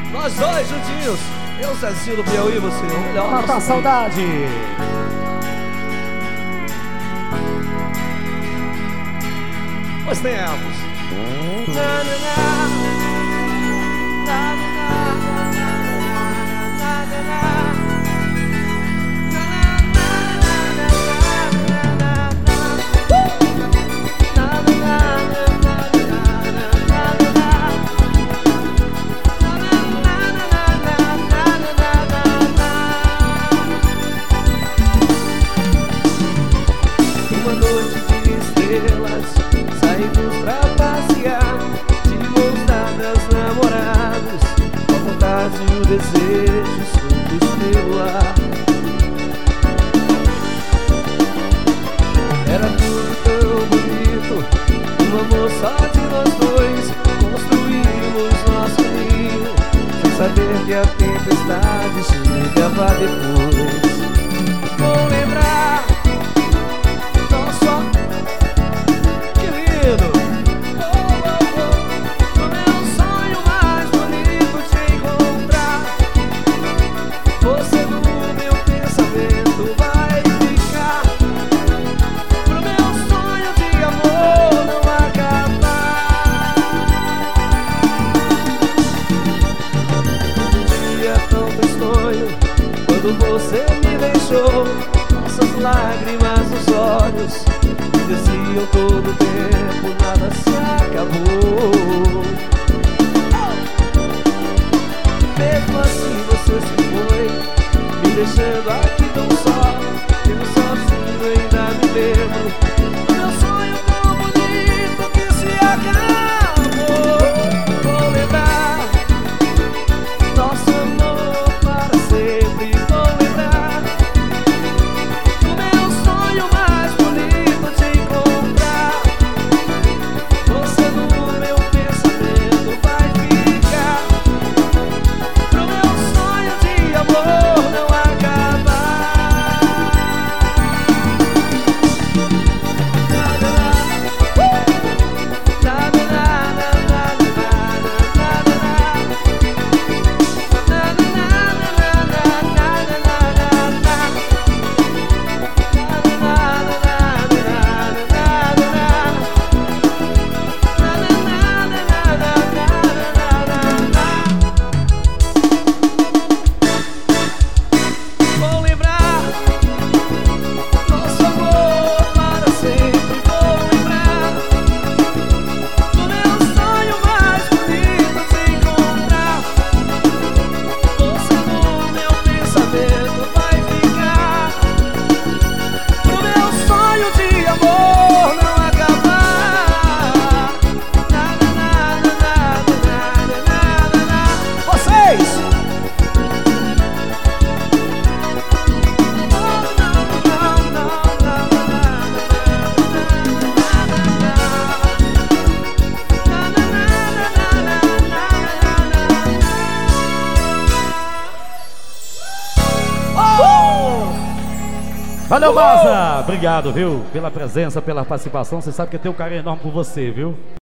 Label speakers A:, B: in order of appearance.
A: Nós dois juntinhos. Eu, Zezinho do Piauí, você o melhor.
B: Mata a saudade.
A: Pois tempos. Uma noite de estrelas, saímos pra passear, de mãos dadas, namorados, com a vontade e o desejo soltos pelo ar. Era tudo tão bonito, um amor só de nós dois, construímos nosso ninho, sem saber que a tempestade chegava depois. Vou lembrar. Quando você me deixou, nossas lágrimas nos olhos me diziam todo o tempo, nada se acabou. Mesmo assim você se foi, me deixando aqui tão só. Eu sozinho ainda me lembro, meu sonho tão bonito que se acabou. Vou lembrar nosso amor para sempre.
B: Valeu, Maza! Obrigado, viu? Pela presença, pela participação. Você sabe que eu tenho um carinho enorme por você, viu?